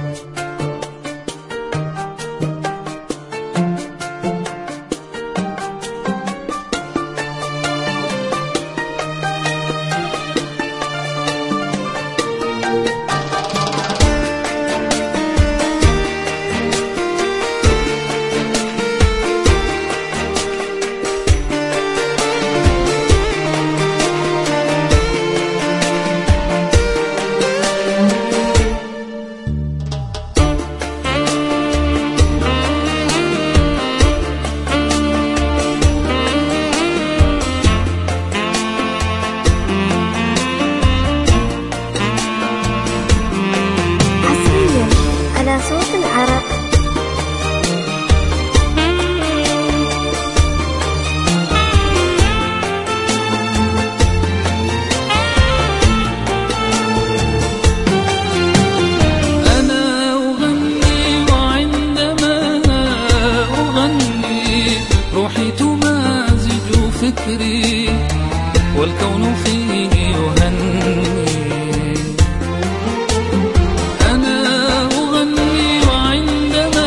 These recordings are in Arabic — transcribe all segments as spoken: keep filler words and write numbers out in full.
فكري والكون فيه يهني. أنا أغني وعندما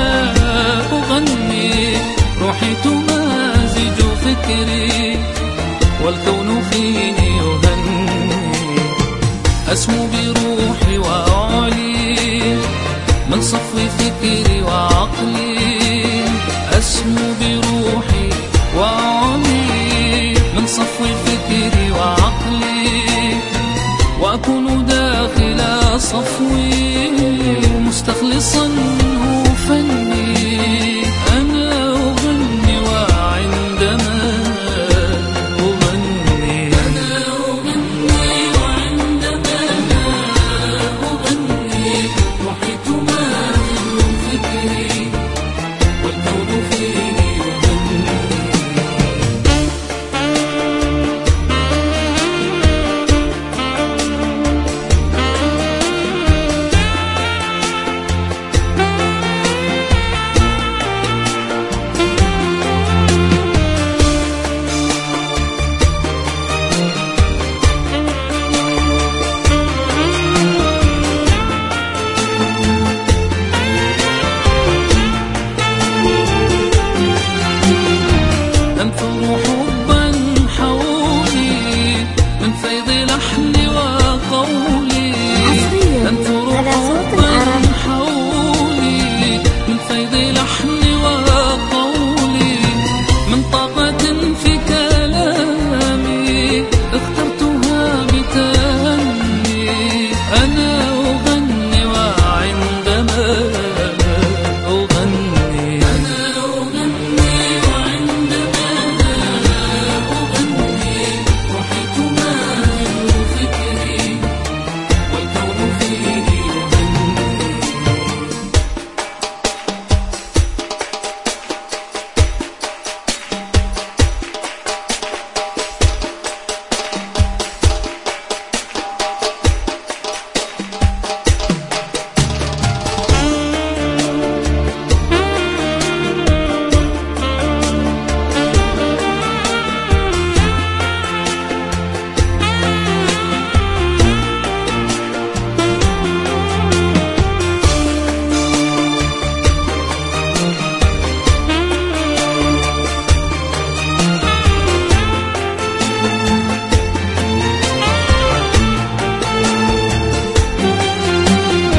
أغني روحي تمازج فكري والكون فيه يهني. أسمو بروحي وأعلي من صفو فكري وعقلي. أسمو بروحي وأعلي من صفو فكري وعقلي، وأكون داخل صفوي مستخلصا هو فني. أنا أغني وعندما أغني أنا أغني وعندما أغني روحي تمازج فكري والكون فيه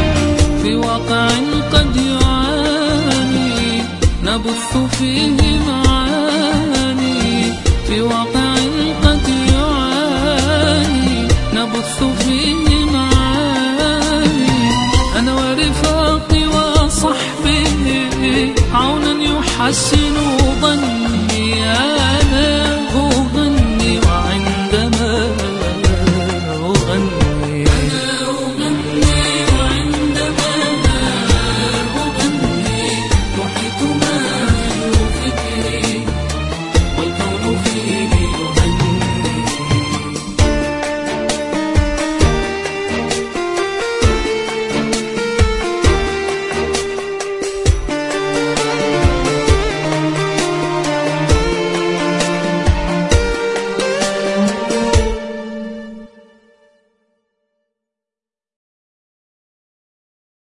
قد يعاني نبث فيه